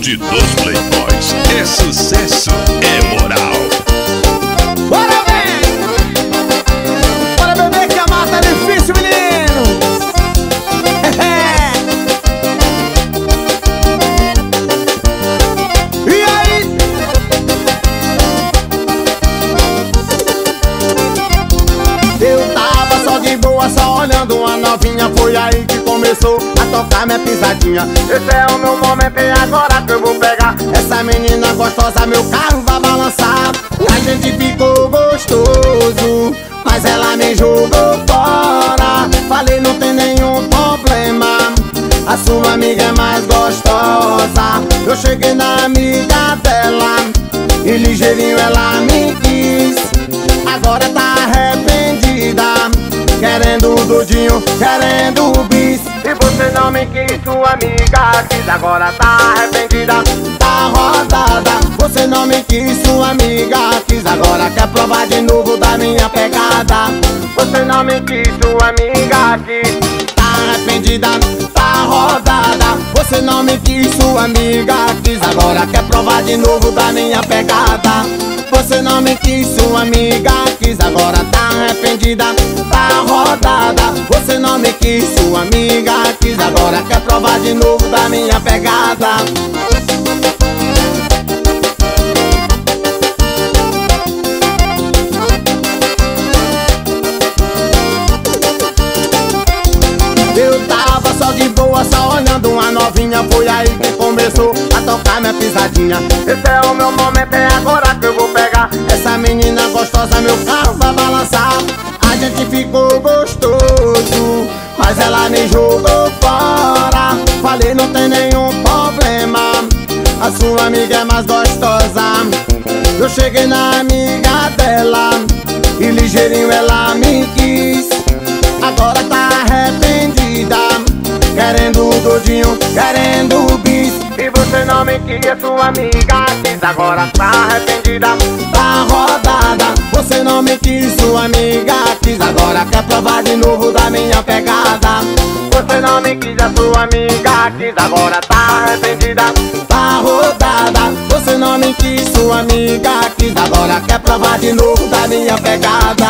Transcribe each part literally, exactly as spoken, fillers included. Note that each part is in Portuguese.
bonde dos playboys. É sucesso, é moral. Bora, vem! Bora beber que a mata é difícil, menino! E aí? Eu tava só de boa, só olhando uma novinha. Foi aí que começou a tocar minha pisadinha. Esse é o meu momento e agora que eu vou pegar essa menina gostosa, meu carro vai balançar. A gente ficou gostoso, mas ela me jogou fora. Falei, não tem nenhum problema, a sua amiga é mais gostosa. Eu cheguei na amiga dela e ligeirinho ela me quis. Agora tá arrependida, querendo o dudinho, querendo o bis. E você não me quis, sua amiga quis. Agora tá arrependida, tá rodada. Você não me quis, sua amiga quis. Agora quer provar de novo da minha pegada. Você não me quis, sua amiga quis. Tá arrependida, tá rodada. Você não me quis, sua amiga quis. Agora quer provar de novo da minha pegada. Você não me quis, sua amiga quis. Agora tá arrependida, tá rodada. Você não me quis, sua amiga quis. Agora quer provar de novo da minha pegada. Eu tava só de boa, só olhando uma novinha. Foi aí que começou a tocar minha pisadinha. Esse é o meu momento, é agora que eu vou pegar essa menina gostosa, meu carro vai balançar. A gente ficou gostoso, mas ela me jogou fora. Falei, não tem nenhum problema, a sua amiga é mais gostosa. Eu cheguei na amiga dela e ligeirinho ela me quis. Agora tá arrependida, querendo o dodinho, querendo o bis. E você não me quis, sua amiga quis. Agora tá arrependida, tá rodada. Você não me quis, sua amiga quis. Agora quer provar de novo da minha pegada. Você não me quis, a sua amiga quis. Agora tá arrependida, tá rodada. Você não me quis, sua amiga quis. Agora quer provar de novo da minha pegada.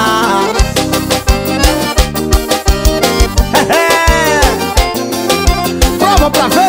Prova pra ver.